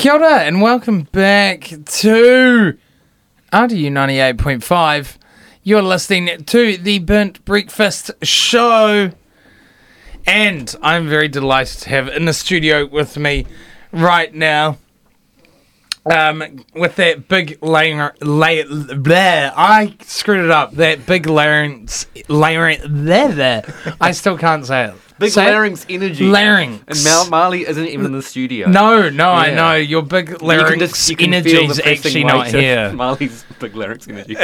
Kia ora and welcome back to RDU 98.5. You're listening to the Burnt Breakfast Show. And I'm very delighted to have in the studio with me right now, with that big I screwed it up. That big larynx, I still can't say it. Big larynx energy. Larynx. And Marley isn't even in the studio. No, I know. Your big larynx energy is actually not here. Marley's big larynx energy.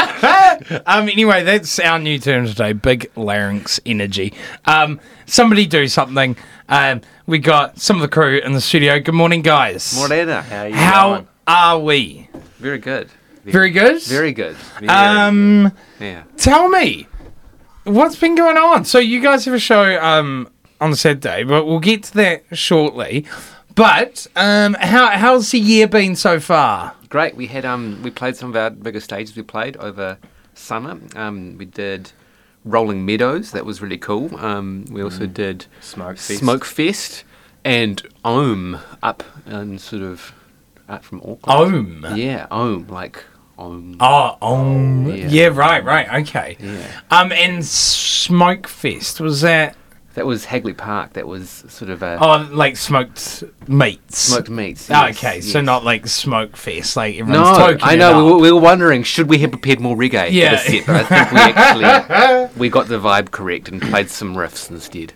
Anyway, that's our new term today, big larynx energy. Somebody do something. We got some of the crew in the studio. Good morning, guys. Morena. How are we? Very good. Very good? Very good. Yeah. Tell me, what's been going on? So you guys have a show on Saturday, but we'll get to that shortly. But how's the year been so far? Great. We had we played some of our bigger stages we played over summer. We did Rolling Meadows. That was really cool. We also did Smoke Fest and Ohm up and sort of out from Auckland. Ohm? Yeah, Ohm, like Ohm. Oh, Ohm. Yeah, right, okay. Yeah. And Smoke Fest, was that? That was Hagley Park. That was sort of a... Oh, like smoked meats. Smoked meats, yes. Yes, Okay, yes. so not like Smoke Fest, like everyone's toking I know. We were wondering, should we have prepared more reggae Yeah. for the set? But I think we actually... we got the vibe correct and played some riffs instead.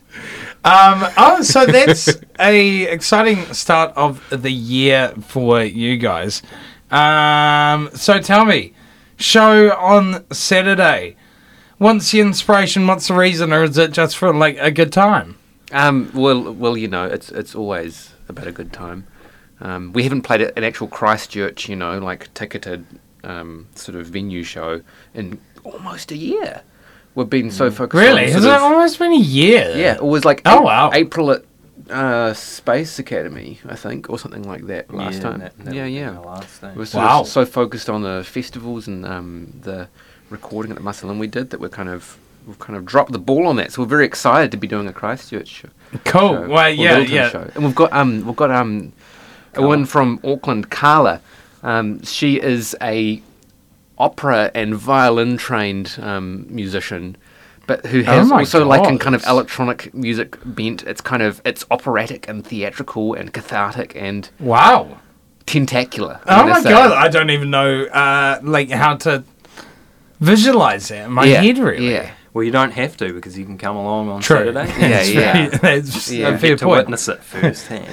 So that's a exciting start of the year for you guys. So tell me, show on Saturday. What's the inspiration? What's the reason, or is it just for like a good time? Well, you know, it's always about a good time. We haven't played an actual Christchurch, you know, like ticketed sort of venue show in almost a year. We've been so focused. Really? on Has it almost been a year? Yeah, it was like wow. April at Space Academy, I think, or something like that last time. Yeah. We were sort of so focused on the festivals and the recording at the Muscle we did that we've kind of dropped the ball on that. So we're very excited to be doing a Christchurch show. Cool. Show, Well, yeah. Show. And we've got a woman from Auckland, Carla. She is a opera and violin trained musician, but who has also like a kind of electronic music bent. It's operatic and theatrical and cathartic and tentacular. Oh my god! I don't even know like how to visualize that in my head. Really. Yeah. Well, you don't have to because you can come along on Saturday. That's a fair get to point. witness it firsthand.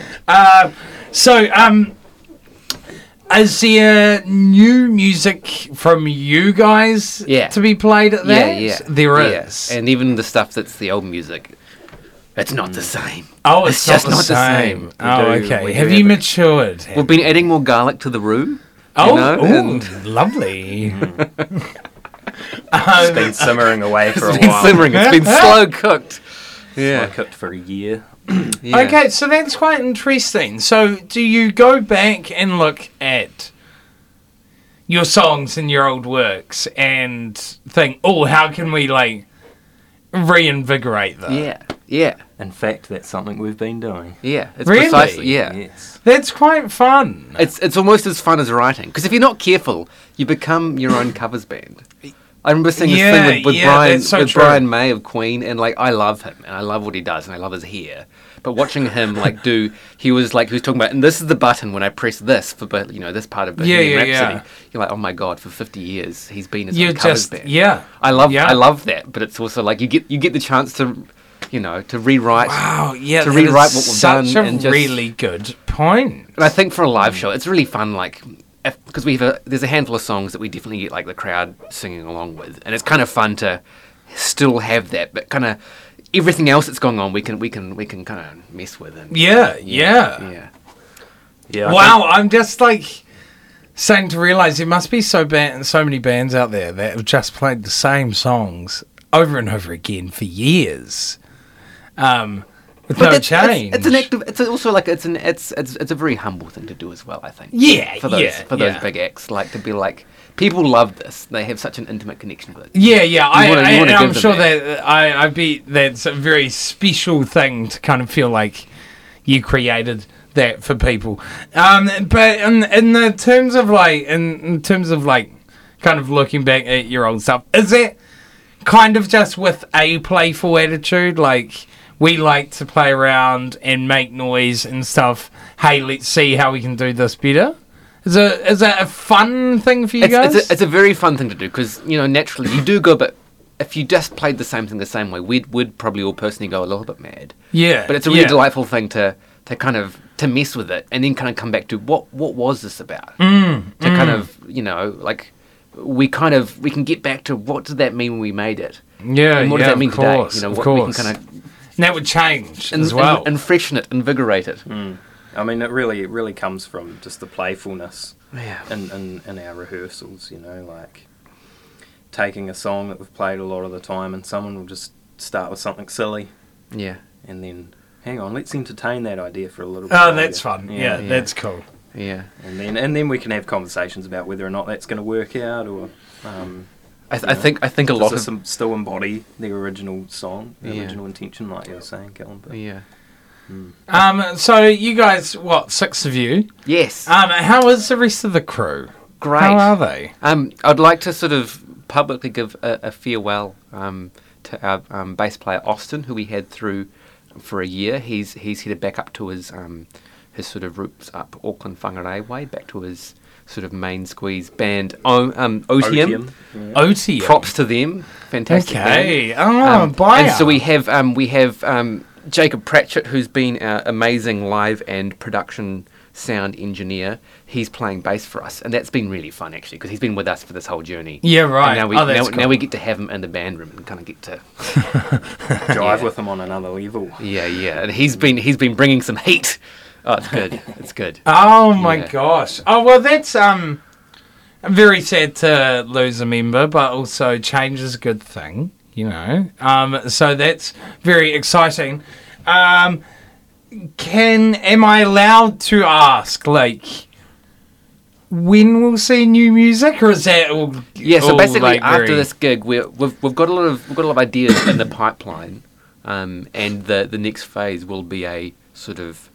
Is there new music from you guys to be played at that? Yeah. There is. And even the stuff that's the old music, it's not the same. Oh, it's just not the same. We Okay. Have you matured? We've been adding more garlic to the roux. Lovely. It's been simmering away for a It's been while. simmering. It's been slow cooked. Slow cooked for a year. Yeah. Okay, so that's quite interesting. So do you go back and look at your songs and your old works and think, how can we like reinvigorate them? Yeah. In fact, that's something we've been doing. Yeah. It's Really? precisely, yeah. Yes. That's quite fun. It's almost as fun as writing. Because if you're not careful, you become your own covers band. I remember seeing this thing with Brian, that's so true. Brian May of Queen, and like I love him, and I love what he does, and I love his hair. But watching him he was talking about, and this is the button when I press this for, this part of Bohemian Rhapsody. You're like, oh my god, for 50 years he's been his own covers band. I love that, but it's also like you get the chance to, to rewrite. Wow, yeah, to rewrite what we've done. Such a really good point. And I think for a live show, it's really fun, because there's a handful of songs that we definitely get like the crowd singing along with, and it's kind of fun to still have that, but kind of everything else that's going on, we can kind of mess with it. Yeah. Wow, I'm just like starting to realize there must be so many bands out there that have just played the same songs over and over again for years. With no change. It's an active. It's also like it's a very humble thing to do as well. I think. For those big acts, like to be like, people love this. They have such an intimate connection with it. I'm sure that that's a very special thing to kind of feel like you created that for people. But in the terms of like, in terms of like, kind of looking back at your old stuff, is it kind of just with a playful attitude, like we like to play around and make noise and stuff? Hey, let's see how we can do this better. Is it a fun thing for you guys? It's a very fun thing to do because, you know, naturally you do go a bit. If you just played the same thing the same way, we'd probably all personally go a little bit mad. Yeah, but it's a really delightful thing to kind of to mess with it and then kind of come back to what was this about? Kind of, you know, like we can get back to what did that mean when we made it? Yeah, and what does that mean today? You know, of what course. we can kind of and that would change as well, and freshen it, invigorate it. I mean, it really comes from just the playfulness Yeah. in our rehearsals, you know, like taking a song that we've played a lot of the time and someone will just start with something silly Yeah. and then, hang on, let's entertain that idea for a little bit. Oh, longer. that's fun. Yeah, Yeah. that's cool. Yeah. And then we can have conversations about whether or not that's going to work out or... I think a lot does of this still embody the original song, the Yeah. original intention, like you were saying, Callum. But yeah. So you guys, what, 6 of you? Yes. How is the rest of the crew? Great. How are they? I'd like to sort of publicly give a farewell to our bass player Austin, who we had through for a year. He's headed back up to his sort of roots up Auckland Whangarei way, back to his sort of main squeeze band Otium. Otium. Yeah. Otium. Props to them, fantastic. Okay. Band. Bye. And so we have Jacob Pratchett, who's been our amazing live and production sound engineer. He's playing bass for us, and that's been really fun actually because he's been with us for this whole journey. Yeah, right. And now we get to have him in the band room and kind of get to Jive with them on another level. yeah, and he's been bringing some heat. Oh, it's good. It's good. Oh my Yeah. gosh. Oh well, that's I'm very sad to lose a member, but also change is a good thing, you know. So that's very exciting. Am I allowed to ask, like, when we'll see new music, or is that all? Yeah, so all, basically like, after very- this gig, we've got a lot of ideas in the pipeline, and the next phase will be a sort of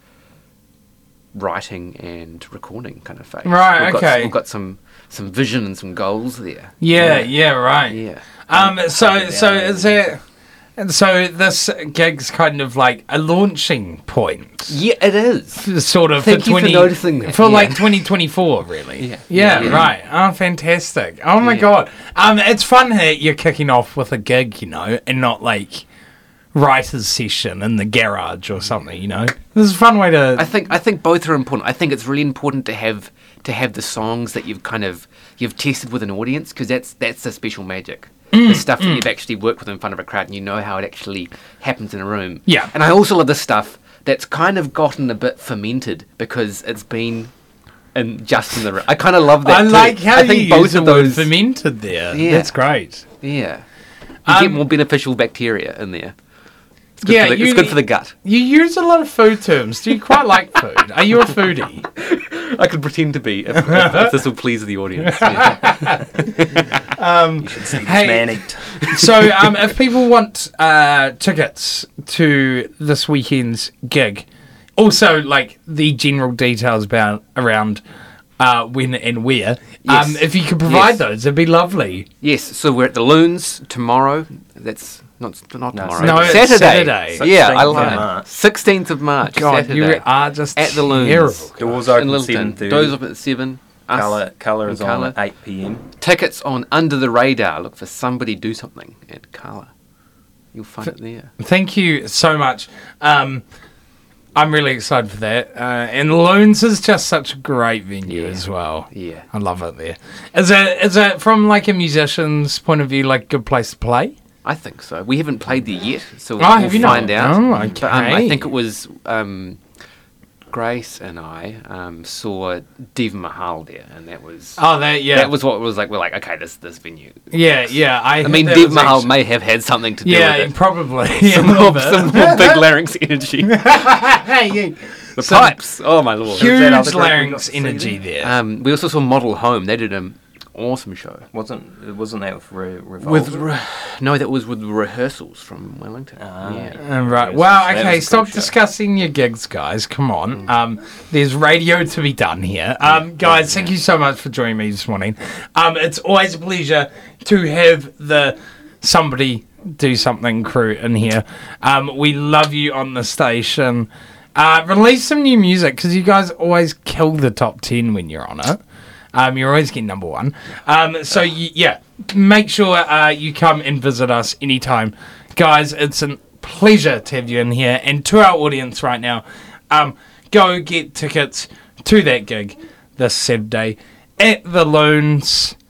writing and recording kind of phase. Right, okay. We've got some vision and some goals there. Yeah, right. Yeah. So is that? And so this gig's kind of like a launching point. Yeah, it is. Sort of Thank you for noticing that, for yeah. like 2024, really. Yeah. Yeah, Yeah. right. Oh, fantastic. Oh my Yeah. god. It's fun that you're kicking off with a gig, you know, and not like writer's session in the garage or something, you know. This is a fun way to. I think both are important. I think it's really important to have the songs that you've tested with an audience, because that's the special magic. The stuff that you've actually worked with in front of a crowd and you know how it actually happens in a room. Yeah. And I also love the stuff that's kind of gotten a bit fermented because it's been just in the room. I kind of love that. I too. like how I you think use both the of word those. fermented there. Yeah. That's great. Yeah. You get more beneficial bacteria in there. It's good, Yeah, it's good for the gut. You use a lot of food terms. Do you quite like food? Are you a foodie? I could pretend to be if this will please the audience. Yeah. You should see this Hey. man eat. So, if people want tickets to this weekend's gig, also like the general details around when and where, Yes. if you could provide Yes. those, it'd be lovely. Yes, so we're at the Loons tomorrow. That's not tomorrow. No, it's Saturday. Saturday. Yeah, 16th I of lied. March. 16th of March. God, Saturday. you are just At the Loons. terrible. Doors in open Littleton. 7:30. Doors up at 7. Us Colour is and on Colour. at 8 p.m. Tickets on Under the Radar. Look for Somebody Do Something at Colour. You'll find it there. Thank you so much. I'm really excited for that. And Loons is just such a great venue Yeah. as well. Yeah. I love it there. Is it from like a musician's point of view, like a good place to play? I think so. We haven't played there yet, so Oh, we'll have you find not? out. Oh, But, I okay. think it was Grace and I saw Diva Mahal there, and that was Oh, that was what was like. We're like, okay, this venue. yeah. I mean, that Diva was Mahal actually- may have had something to do Yeah, with it. probably. Some more big larynx energy. Hey, The Some pipes. Oh my lord. that other huge group we got larynx to see energy there. We also saw Model Home. They did Awesome show. Wasn't that with Revolver? No, that was with Rehearsals from Wellington. Right. Well, That okay. was a Stop cool show. discussing your gigs, guys. Come on. There's radio to be done here. Guys, thank you so much for joining me this morning. It's always a pleasure to have the Somebody Do Something crew in here. We love you on the station. Release some new music because you guys always kill the top 10 when you're on it. You're always getting number one. Make sure you come and visit us anytime. Guys, it's a pleasure to have you in here. And to our audience right now, go get tickets to that gig this Saturday at the Loons.